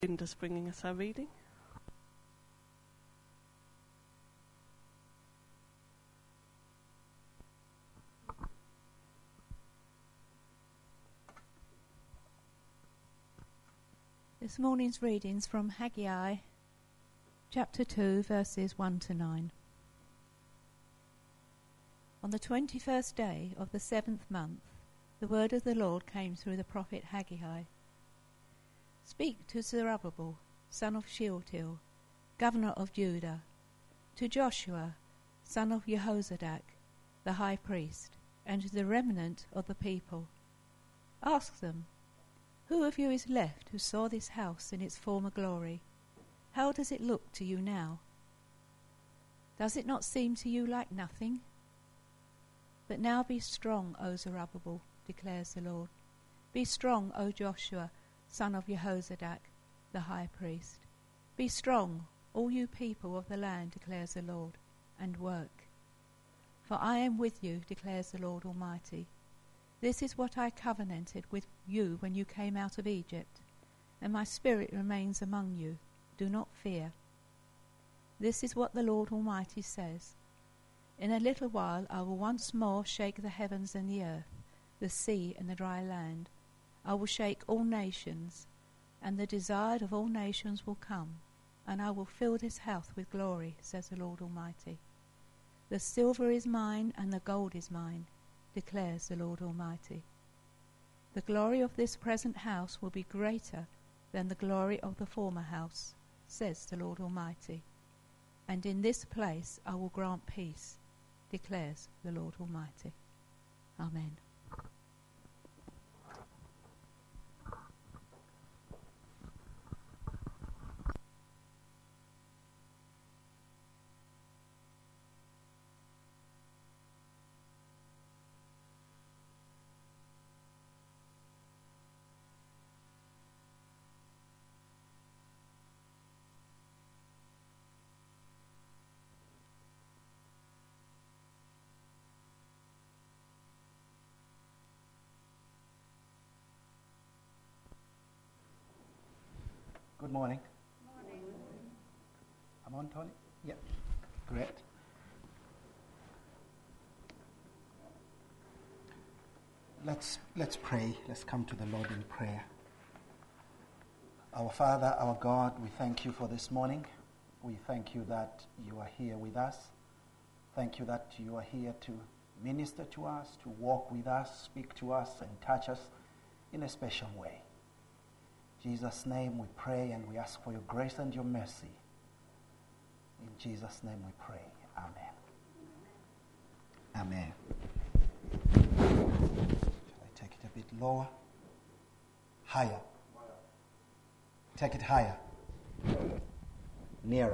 Linda's bringing us our reading. This morning's readings from Haggai, chapter 2, verses 1 to 9. On the 21st day of the 7th month, the word of the Lord came through the prophet Haggai. Speak to Zerubbabel, son of Shealtiel, governor of Judah, to Joshua, son of Jehozadak, the high priest, and to the remnant of the people. Ask them, who of you is left who saw this house in its former glory? How does it look to you now? Does it not seem to you like nothing? But now be strong, O Zerubbabel, declares the Lord. Be strong, O Joshua, son of Jehozadak, the high priest. Be strong, all you people of the land, declares the Lord, and work. For I am with you, declares the Lord Almighty. This is what I covenanted with you when you came out of Egypt, and my spirit remains among you. Do not fear. This is what the Lord Almighty says. In a little while I will once more shake the heavens and the earth, the sea and the dry land. I will shake all nations, and the desired of all nations will come, and I will fill this house with glory, says the Lord Almighty. The silver is mine, and the gold is mine, declares the Lord Almighty. The glory of this present house will be greater than the glory of the former house, says the Lord Almighty. And in this place I will grant peace, declares the Lord Almighty. Amen. Good morning. Morning. I'm on, Tony? Yeah. Great. Let's pray. Let's come to the Lord in prayer. Our Father, our God, we thank you for this morning. We thank you that you are here with us. Thank you that you are here to minister to us, to walk with us, speak to us, and touch us in a special way. In Jesus' name we pray and we ask for your grace and your mercy. In Jesus' name we pray. Amen. Amen. Shall I take it a bit lower? Higher. Take it higher. Nearer.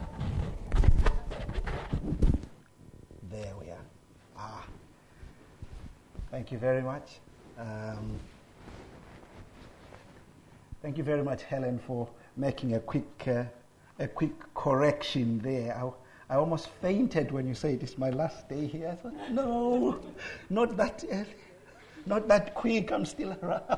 There we are. Thank you very much. Thank you very much, Helen, for making a quick correction there. I almost fainted when you said it's my last day here. I thought, no, not that early, not that quick. I'm still around.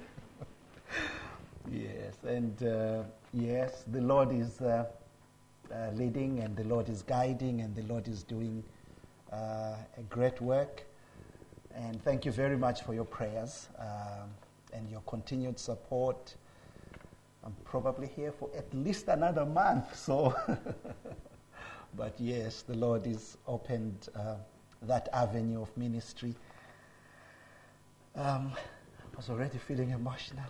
Yes, and yes, the Lord is leading, and the Lord is guiding, and the Lord is doing a great work. And thank you very much for your prayers and your continued support. I'm probably here for at least another month, so. But yes, the Lord has opened that avenue of ministry. I was already feeling emotional.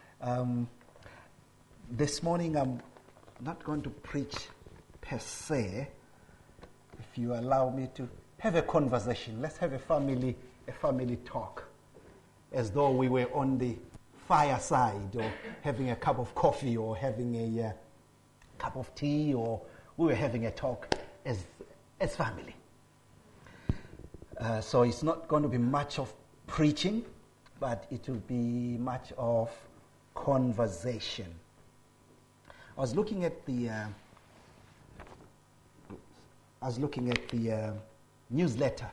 This morning I'm not going to preach per se. If you allow me to have a conversation, let's have a family talk, as though we were on the fireside, or having a cup of coffee, or having a cup of tea, or we were having a talk as family. So it's not going to be much of preaching, but it will be much of conversation. I was looking at the newsletter,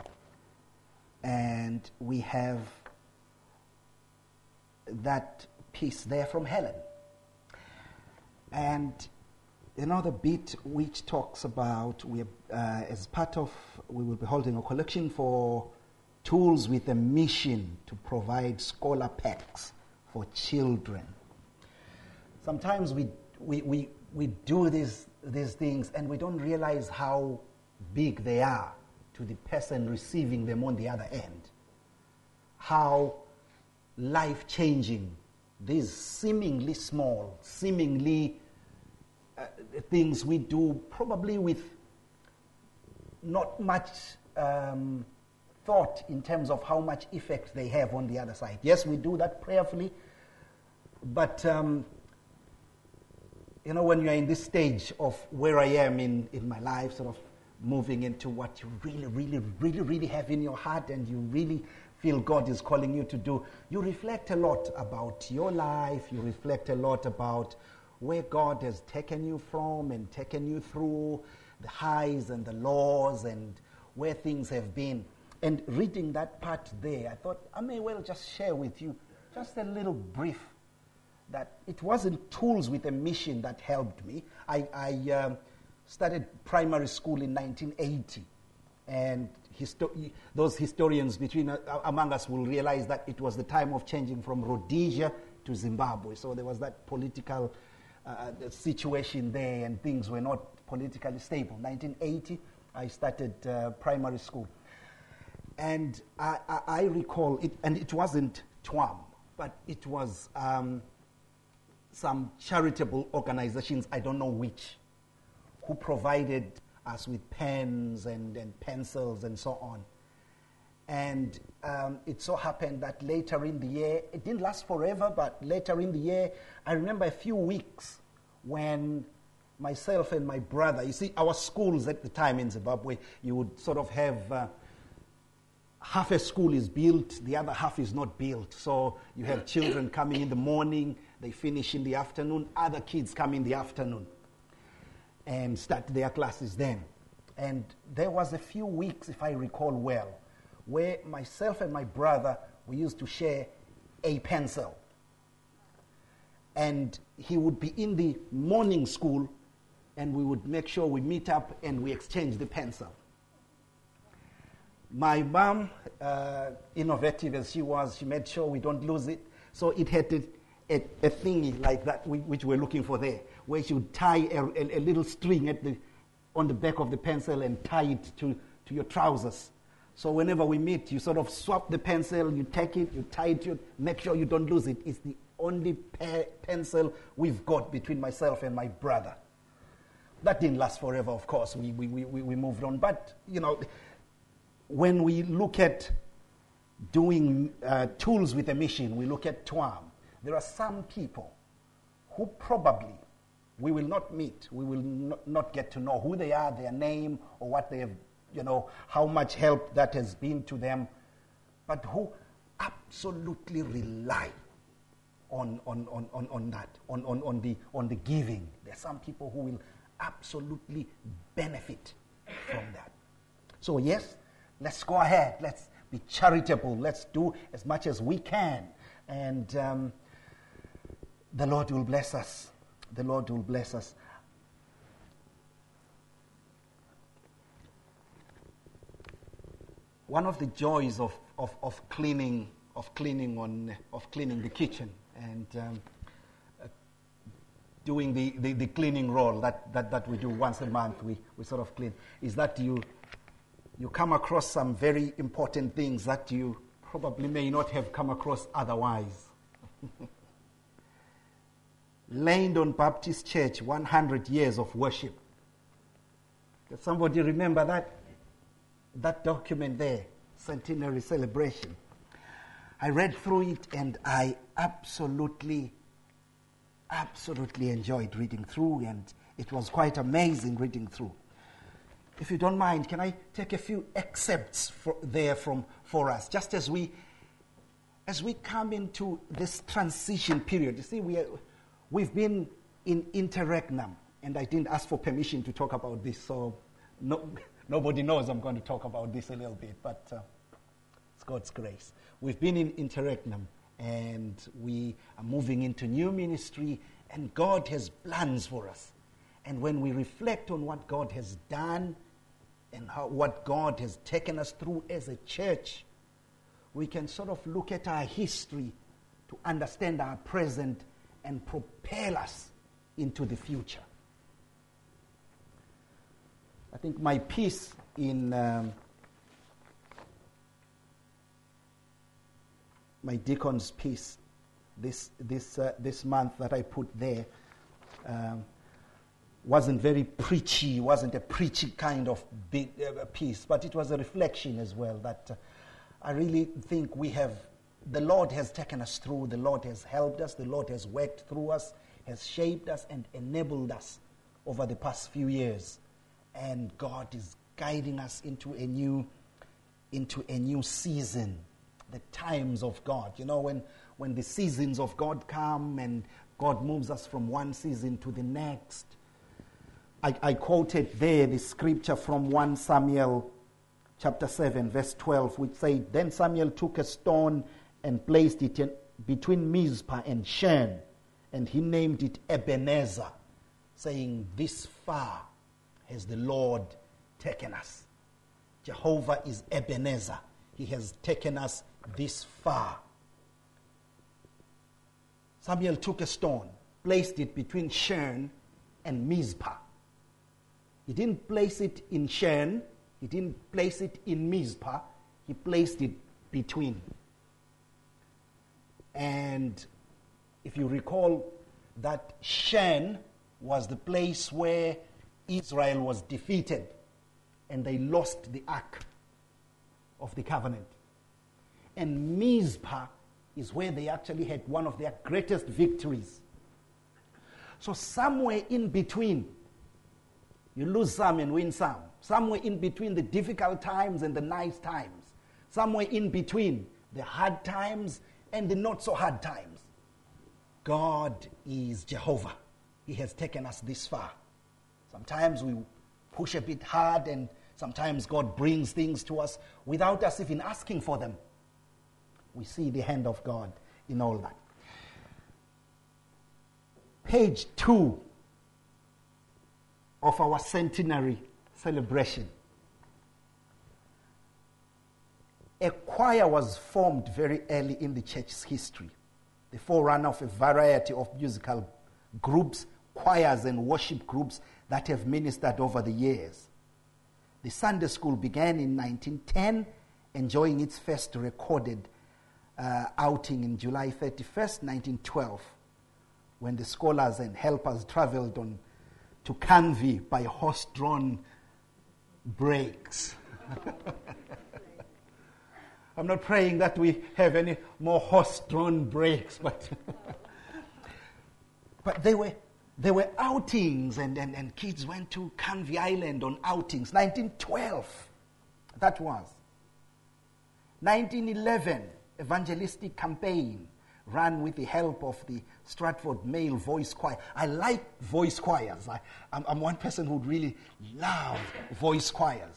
and we have that piece there from Helen. And another bit which talks about, we will be holding a collection for tools with a mission to provide scholar packs for children. Sometimes we do these things and we don't realize how big they are to the person receiving them on the other end. How life-changing these seemingly small, things we do, probably with not much thought in terms of how much effect they have on the other side. Yes, we do that prayerfully, but when you're in this stage of where I am in my life, sort of moving into what you really have in your heart and you really feel God is calling you to do, you reflect a lot about your life, you reflect a lot about where God has taken you from and taken you through, the highs and the lows and where things have been. And reading that part there, I thought I may well just share with you just a little brief that it wasn't tools with a mission that helped me. I started primary school in 1980, and those historians among us will realize that it was the time of changing from Rhodesia to Zimbabwe. So there was that political situation there, and things were not politically stable. 1980, I started primary school. And I recall it, and it wasn't TWAM, but it was some charitable organizations, I don't know which, who provided us with pens and pencils and so on. And it so happened that later in the year, it didn't last forever, but later in the year, I remember a few weeks when myself and my brother, you see, our schools at the time in Zimbabwe, you would sort of have half a school is built, the other half is not built. So you have children coming in the morning, they finish in the afternoon, other kids come in the afternoon and start their classes then. And there was a few weeks, if I recall well, where myself and my brother, we used to share a pencil. And he would be in the morning school, and we would make sure we meet up and we exchange the pencil. My mom, innovative as she was, she made sure we don't lose it. So it had a thingy like that, which we're looking for there, where she would tie a little string on the back of the pencil and tie it to your trousers. So whenever we meet, you sort of swap the pencil, you take it, you tie it, you make sure you don't lose it. It's the only pencil we've got between myself and my brother. That didn't last forever, of course. We moved on. But, when we look at doing tools with a mission, we look at TWAM. There are some people who probably we will not meet, we will not get to know who they are, their name, or what they have, how much help that has been to them, but who absolutely rely on the giving. There are some people who will absolutely benefit from that. So yes, let's go ahead. Let's be charitable. Let's do as much as we can. And the Lord will bless us. The Lord will bless us. One of the joys of cleaning the kitchen and doing the cleaning roll that we do once a month, we sort of clean, is that you come across some very important things that you probably may not have come across otherwise. Langdon Baptist Church, 100 years of worship. Does somebody remember that document there, centenary celebration? I read through it and I absolutely enjoyed reading through, and it was quite amazing reading through. If you don't mind, can I take a few excerpts for us, just as we come into this transition period? You see, we've been in interregnum, and I didn't ask for permission to talk about this, so nobody knows I'm going to talk about this a little bit, but it's God's grace. We've been in interregnum, and we are moving into new ministry, And God has plans for us. And when we reflect on what God has done and what God has taken us through as a church, we can sort of look at our history to understand our present and propel us into the future. I think my piece in my deacon's piece this month that I put there wasn't very preachy, wasn't a preachy kind of big piece, but it was a reflection as well that I really think the Lord has taken us through, the Lord has helped us, the Lord has worked through us, has shaped us and enabled us over the past few years. And God is guiding us into a new season, the times of God. You know, when the seasons of God come and God moves us from one season to the next. I quoted there the scripture from 1 Samuel chapter 7, verse 12, which said, "Then Samuel took a stone and placed it between Mizpah and Shen, and he named it Ebenezer, saying, 'This far has the Lord taken us.'" Jehovah is Ebenezer. He has taken us this far. Samuel took a stone, placed it between Shen and Mizpah. He didn't place it in Shen. He didn't place it in Mizpah. He placed it between. And if you recall, that Shen was the place where Israel was defeated and they lost the Ark of the Covenant. And Mizpah is where they actually had one of their greatest victories. So somewhere in between, you lose some and win some. Somewhere in between the difficult times and the nice times. Somewhere in between the hard times and the not so hard times. God is Jehovah. He has taken us this far. Sometimes we push a bit hard and sometimes God brings things to us without us even asking for them. We see the hand of God in all that. Page 2 of our centenary celebration. A choir was formed very early in the church's history, the forerunner of a variety of musical groups, choirs, and worship groups that have ministered over the years. The Sunday school began in 1910, enjoying its first recorded outing in July 31st, 1912, when the scholars and helpers traveled on to Canvey by horse-drawn brakes. I'm not praying that we have any more horse-drawn brakes, but but they were outings, and kids went to Canvey Island on outings. 1912, that was. 1911, evangelistic campaign run with the help of the Stratford Male Voice Choir. I like voice choirs. I'm one person who would really love voice choirs.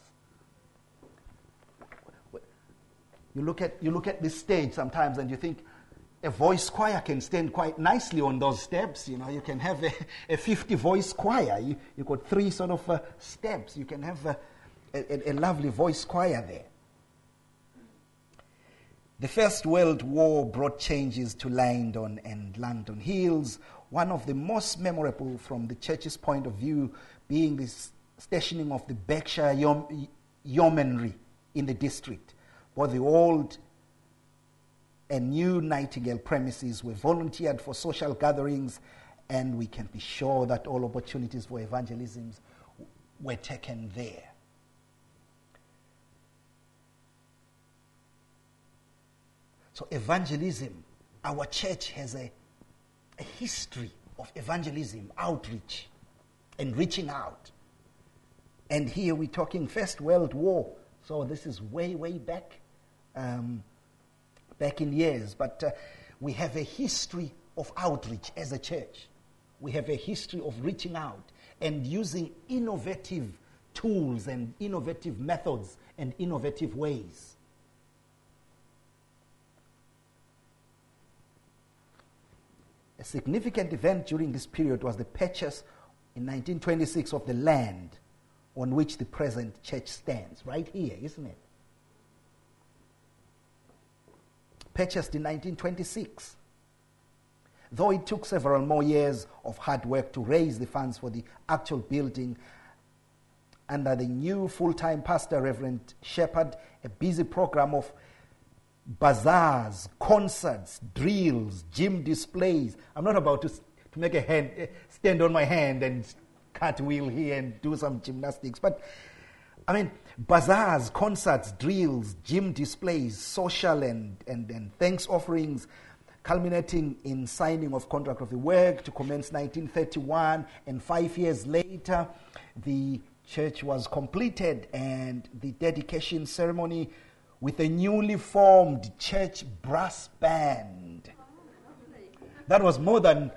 You look at this stage sometimes and you think a voice choir can stand quite nicely on those steps. You know, you can have a 50 voice choir. You got 3 sort of steps. You can have a lovely voice choir there. The First World War brought changes to London and London Hills, one of the most memorable from the church's point of view being the stationing of the Berkshire Yeomanry in the district. Both the old and new Nightingale premises were volunteered for social gatherings, and we can be sure that all opportunities for evangelism were taken there. So evangelism, our church has a history of evangelism, outreach, and reaching out. And here we're talking First World War. So this is way, way back in years. But we have a history of outreach as a church. We have a history of reaching out and using innovative tools and innovative methods and innovative ways. A significant event during this period was the purchase in 1926 of the land on which the present church stands, right here, isn't it? Purchased in 1926. Though it took several more years of hard work to raise the funds for the actual building, under the new full-time pastor, Reverend Shepherd, a busy program of bazaars, concerts, drills, gym displays. I'm not about to make a hand, stand on my hand and cartwheel here and do some gymnastics, but I mean, bazaars, concerts, drills, gym displays, social and thanks offerings, culminating in signing of contract of the work to commence 1931, and 5 years later, the church was completed and the dedication ceremony with a newly formed church brass band. That was more than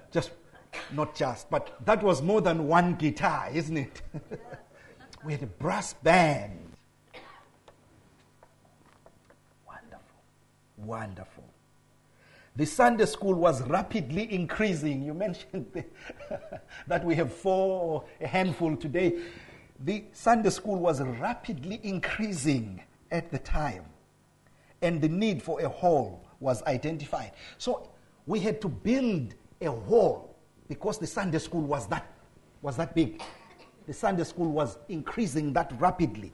that was more than one guitar, isn't it? We had a brass band. Wonderful. The Sunday school was rapidly increasing. You mentioned that we have a handful today. The Sunday school was rapidly increasing at the time, and the need for a hall was identified. So we had to build a hall because the Sunday school was that big. The Sunday school was increasing that rapidly.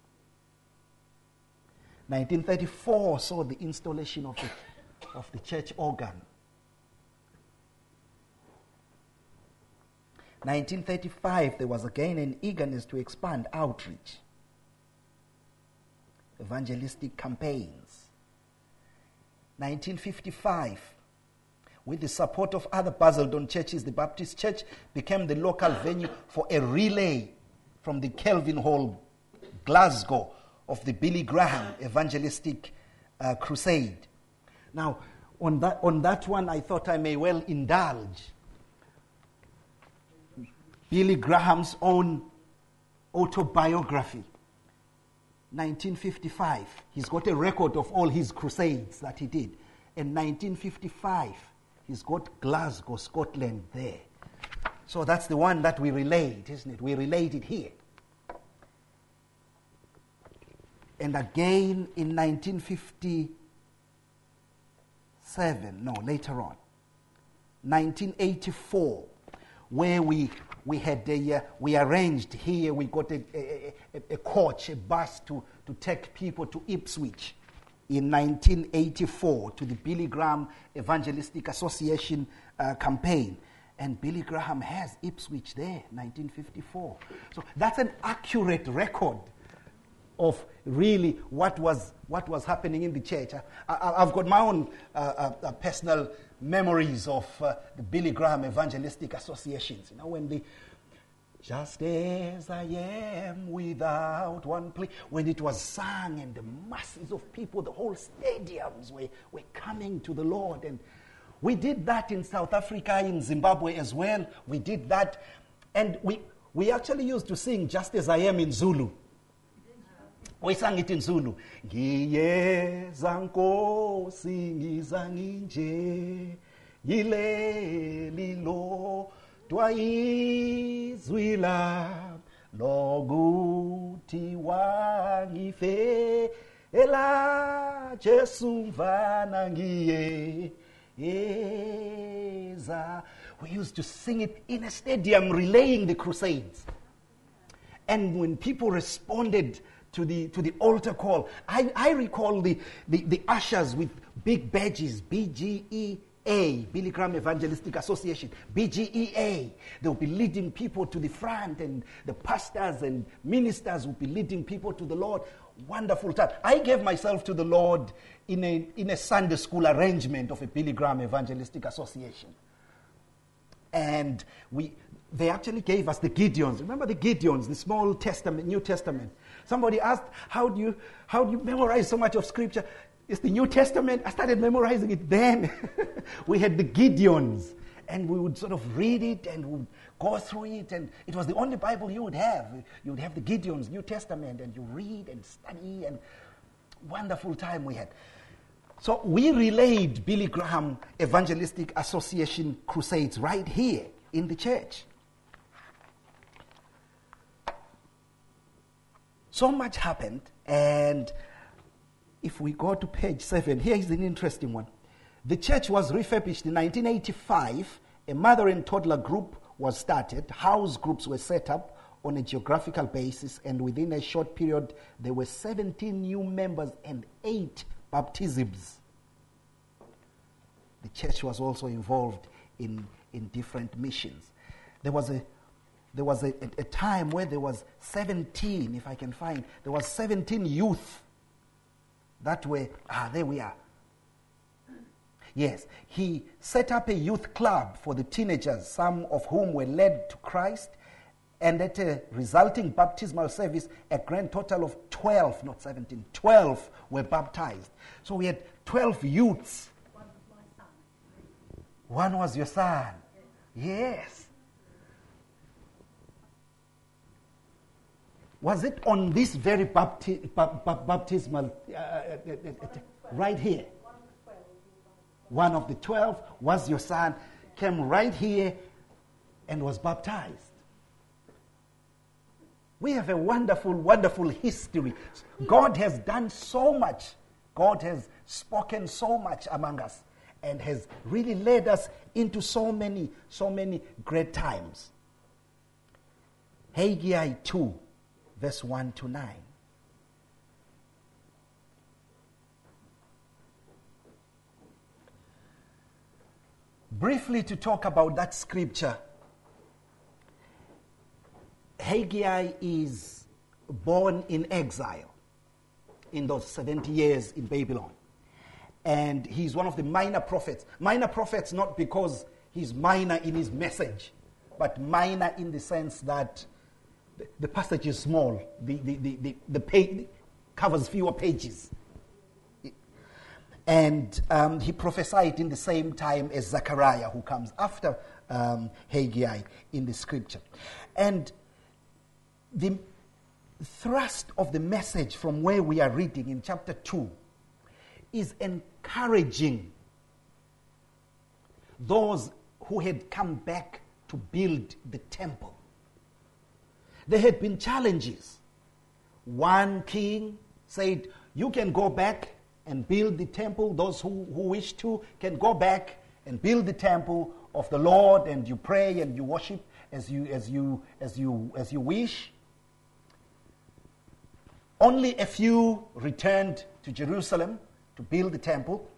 1934 saw the installation of the church organ. 1935, there was again an eagerness to expand outreach, evangelistic campaigns. 1955, with the support of other Basildon churches, the Baptist Church became the local venue for a relay from the Kelvin Hall, Glasgow, of the Billy Graham evangelistic crusade. Now, on that one, I thought I may well indulge. Billy Graham's own autobiography, 1955. He's got a record of all his crusades that he did. In 1955, he's got Glasgow, Scotland there. So that's the one that we relate, isn't it? We relate it here. And again in 1957, later on, 1984, where we arranged here, we got a coach, a bus to take people to Ipswich in 1984 to the Billy Graham Evangelistic Association campaign. And Billy Graham has Ipswich there, 1954. So that's an accurate record of really what was happening in the church. I've got my own personal memories of the Billy Graham Evangelistic Associations. You know, when the "Just as I am without one plea," when it was sung and the masses of people, the whole stadiums were coming to the Lord. And we did that in South Africa, in Zimbabwe as well. We did that. And we actually used to sing "Just as I am" in Zulu. We sang it in Zulu. Ngiyeza Nkosi ngiza nginje yileli lo twayizwi la lokuthi wangife ela Jesu mvana ngiyeza. We used to sing it in a stadium relaying the crusades. And when people responded to the altar call, I recall the ushers with big badges, BGEA, Billy Graham Evangelistic Association, BGEA. They'll be leading people to the front, and the pastors and ministers will be leading people to the Lord. Wonderful time. I gave myself to the Lord in a Sunday school arrangement of a Billy Graham Evangelistic Association. And they actually gave us the Gideons. Remember the Gideons, the Small Testament, New Testament. Somebody asked, how do you memorize so much of Scripture? It's the New Testament. I started memorizing it then. We had the Gideons, and we would sort of read it and we would go through it, and it was the only Bible you would have. You would have the Gideons, New Testament, and you read and study, and wonderful time we had. So we relayed Billy Graham Evangelistic Association crusades right here in the church. So much happened, and if we go to page 7, here is an interesting one. The church was refurbished in 1985. A mother and toddler group was started. House groups were set up on a geographical basis, and within a short period, there were 17 new members and 8 baptisms. The church was also involved in different missions. There was a time where there was 17, if I can find, there was 17 youth that were, there we are. Yes, he set up a youth club for the teenagers, some of whom were led to Christ, and at a resulting baptismal service, a grand total of 12, not 17, 12 were baptized. So we had 12 youths. One was my son. One was your son. Yes. Was it on this very baptismal, right here? One of the 12 was your son, came right here and was baptized. We have a wonderful, wonderful history. God has done so much. God has spoken so much among us and has really led us into so many great times. Haggai 2, verse 1 to 9. Briefly to talk about that scripture, Haggai is born in exile in those 70 years in Babylon. And he's one of the minor prophets. Minor prophets not because he's minor in his message, but minor in the sense that the passage is small. The page covers fewer pages. And he prophesied in the same time as Zechariah, who comes after Haggai in the scripture. And the thrust of the message from where we are reading in chapter 2 is encouraging those who had come back to build the temple. There had been challenges. One king said, you can go back and build the temple. Those who wish to can go back and build the temple of the Lord, and you pray and you worship as you wish. Only a few returned to Jerusalem to build the temple.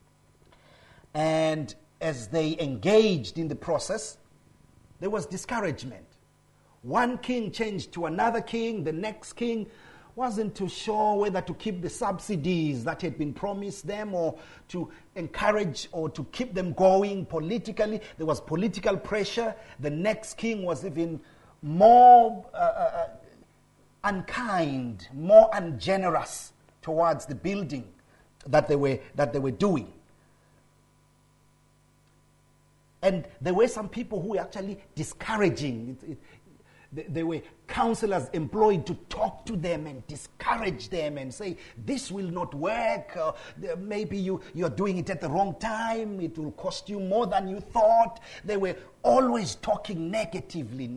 And as they engaged in the process, there was discouragement. One king changed to another king. The next king wasn't too sure whether to keep the subsidies that had been promised them or to encourage or to keep them going politically. There was political pressure. The next king was even more unkind, more ungenerous towards the building that they were doing. And there were some people who were actually discouraging. There were counselors employed to talk to them and discourage them and say, this will not work. Maybe you're doing it at the wrong time. It will cost you more than you thought. They were always talking negatively.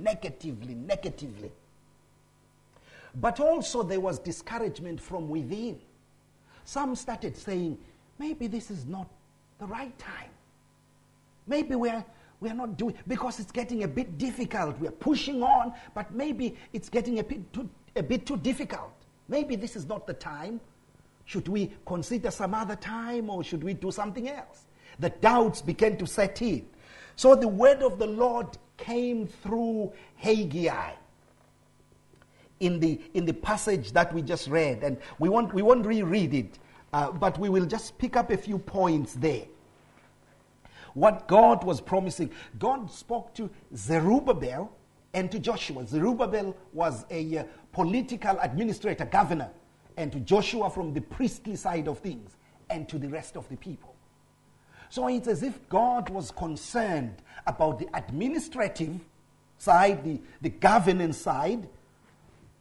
But also there was discouragement from within. Some started saying, maybe this is not the right time. Maybe we are not doing, because it's getting a bit difficult. We are pushing on, but maybe it's getting a bit too difficult. Maybe this is not the time. Should we consider some other time, or should we do something else? The doubts began to set in. So the word of the Lord came through Haggai in the passage that we just read, and we won't reread it, but we will just pick up a few points there. What God was promising. God spoke to Zerubbabel and to Joshua. Zerubbabel was a political administrator, governor, and to Joshua from the priestly side of things, and to the rest of the people. So it's as if God was concerned about the administrative side, the governance side,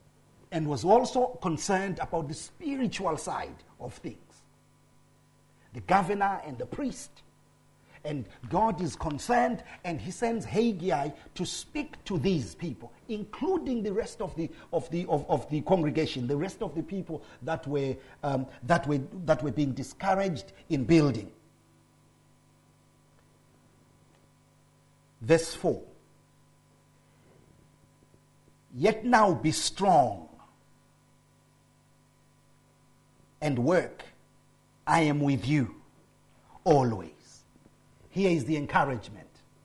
and was also concerned about the spiritual side of things. the governor and the priest. And God is concerned, and he sends Haggai to speak to these people, including the rest of the congregation, the rest of the people that were being discouraged in building. Verse 4. Yet now be strong and work. I am with you always. Here is the encouragement.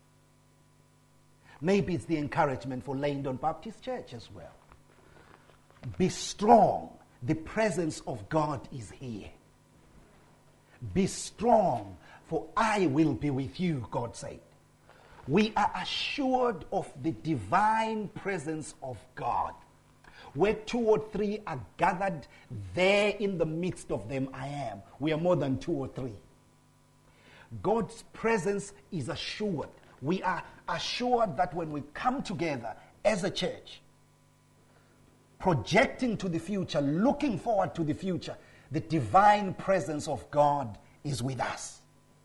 Maybe it's the encouragement for Langdon Baptist Church as well. Be strong. The presence of God is here. Be strong, for I will be with you, God said. We are assured of the divine presence of God. Where 2 or 3 are gathered, there in the midst of them I am. We are more than 2 or 3. God's presence is assured. We are assured that when we come together as a church, projecting to the future, looking forward to the future, the divine presence of God is with us.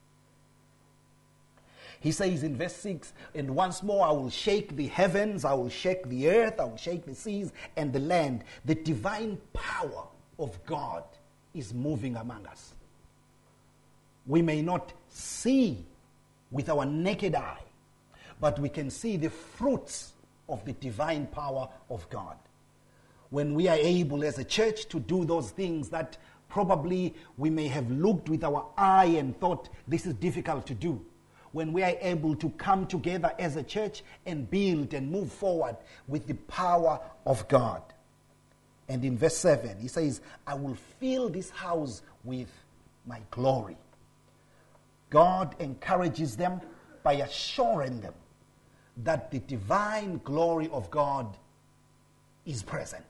He says in verse 6, and once more I will shake the heavens, I will shake the earth, I will shake the seas and the land. The divine power of God is moving among us. We may not see with our naked eye, but we can see the fruits of the divine power of God. When we are able as a church to do those things that probably we may have looked with our eye and thought this is difficult to do. When we are able to come together as a church and build and move forward with the power of God. And in verse 7, he says, I will fill this house with my glory. God encourages them by assuring them that the divine glory of God is present.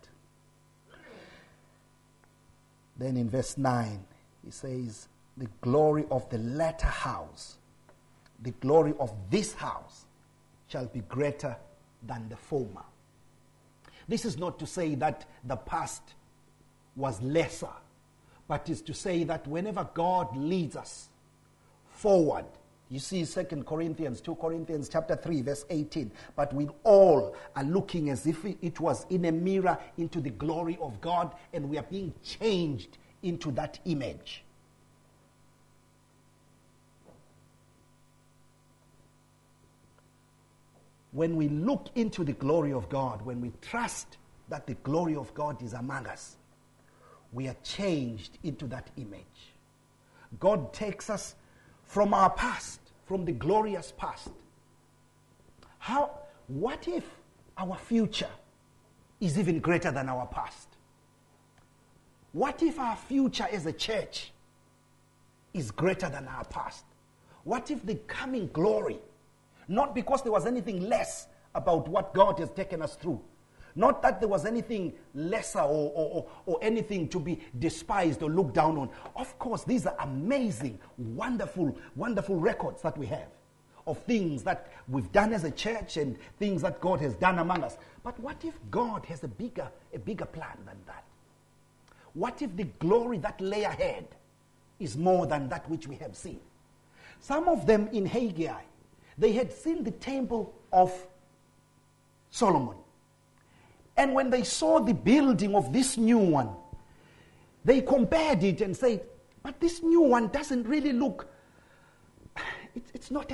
Then in verse 9, he says, the glory of the latter house, the glory of this house shall be greater than the former. This is not to say that the past was lesser, but is to say that whenever God leads us forward, you see 2 Corinthians chapter 3, verse 18, but we all are looking as if it was in a mirror into the glory of God, and we are being changed into that image. When we look into the glory of God, when we trust that the glory of God is among us, we are changed into that image. God takes us from our past, from the glorious past. What if our future is even greater than our past? What if our future as a church is greater than our past? What if the coming glory, not because there was anything less about what God has taken us through, not that there was anything lesser or anything to be despised or looked down on. Of course, these are amazing, wonderful, wonderful records that we have of things that we've done as a church and things that God has done among us. But what if God has a bigger plan than that? What if the glory that lay ahead is more than that which we have seen? Some of them in Haggai, they had seen the temple of Solomon. And when they saw the building of this new one, they compared it and said, but this new one doesn't really look, it's not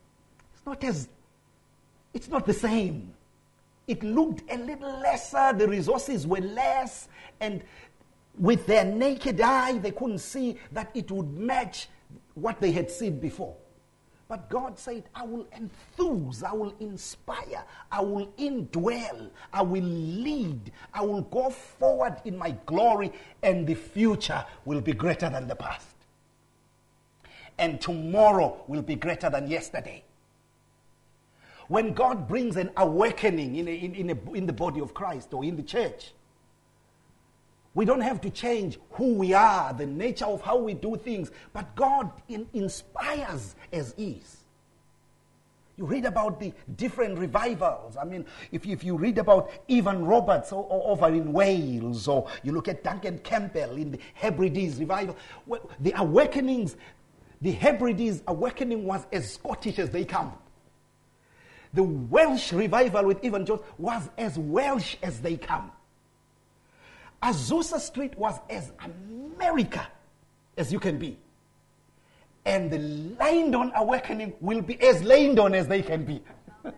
the same. It looked a little lesser, the resources were less, and with their naked eye, they couldn't see that it would match what they had seen before. But God said, I will enthuse, I will inspire, I will indwell, I will lead, I will go forward in my glory, and the future will be greater than the past. And tomorrow will be greater than yesterday. When God brings an awakening in the body of Christ or in the church, we don't have to change who we are, the nature of how we do things, but God inspires as is. You read about the different revivals. I mean, if you read about Evan Roberts over in Wales, or you look at Duncan Campbell in the Hebrides revival, the awakenings, the Hebrides awakening was as Scottish as they come. The Welsh revival with Evan Jones was as Welsh as they come. Azusa Street was as America as you can be. And the Lyndon awakening will be as Lyndon as they can be.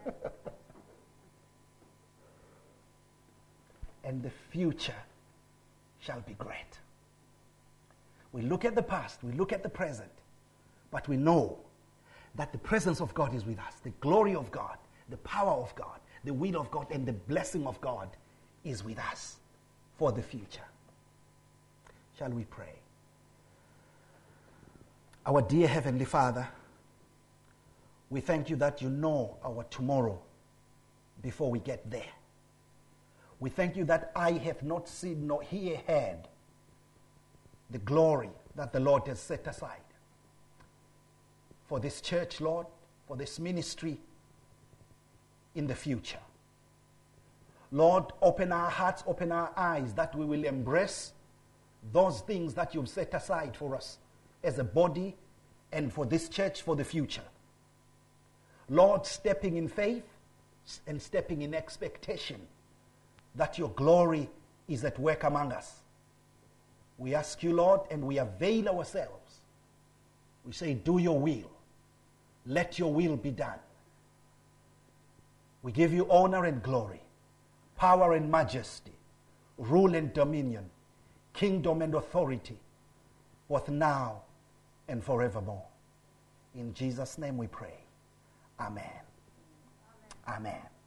And the future shall be great. We look at the past, we look at the present, but we know that the presence of God is with us. The glory of God, the power of God, the will of God, and the blessing of God is with us for the future. Shall we pray? Our dear Heavenly Father, we thank you that you know our tomorrow before we get there. We thank you that I have not seen nor ear heard the glory that the Lord has set aside for this church, Lord, for this ministry in the future. Lord, open our hearts, open our eyes, that we will embrace those things that you've set aside for us as a body and for this church for the future. Lord, stepping in faith and stepping in expectation that your glory is at work among us. We ask you, Lord, and we avail ourselves. We say, do your will. Let your will be done. We give you honor and glory, power and majesty, rule and dominion, kingdom and authority, both now and forevermore. In Jesus' name we pray. Amen. Amen. Amen.